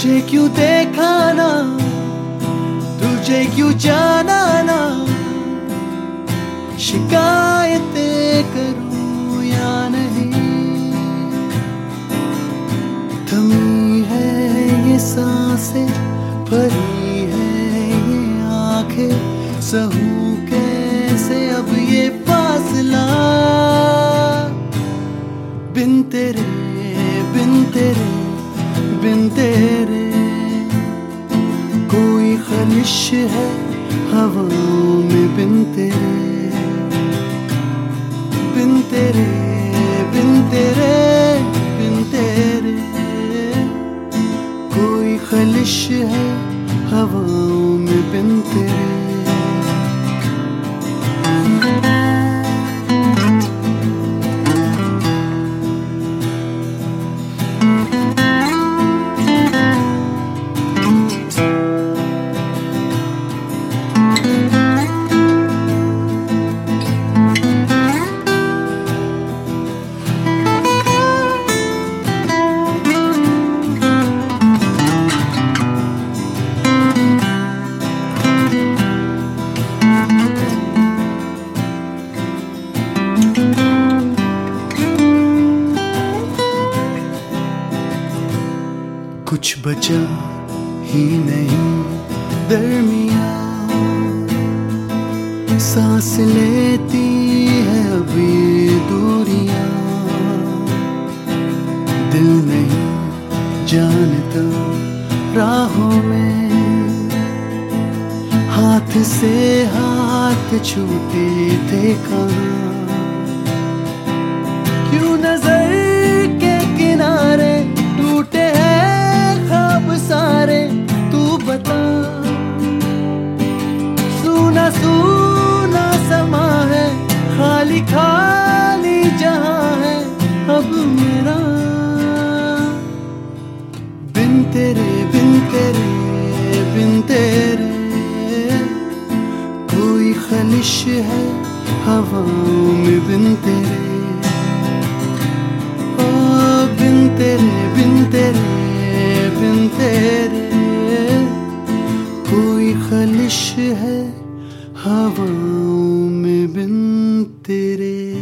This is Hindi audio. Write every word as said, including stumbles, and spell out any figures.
तुझे क्यों देखा ना, तुझे क्यों जाना ना, शिकायतें करूं या नहीं। थमी है ये सांसें, भरी है ये आंखें, सहूं कैसे अब ये फासला। बिन तेरे बिन तेरे बिन तेरे कोई खलिश है हवाओं में। बिन तेरे बिन तेरे बिन तेरे बिन तेरे कोई खलिश है हवाओं में। बिन तेरे कुछ बचा ही नहीं दरमिया, सांस लेती है अभी दूरियां। दिल नहीं जानता राहों में, हाथ से हाथ छूटे थे कहाँ। क्यों नजर के किनारे टूटे हैं ख्वाब सारे, तू बता। सूना सूना समा है, खाली खाली जहां है अब मेरा। बिन तेरे बिन तेरे बिन तेरे कोई खलिश है हवाओं में। बिन तेरे ओ बिन तेरे बिन तेरे बिन तेरे कोई खलिश है हवाओं में। बिन तेरे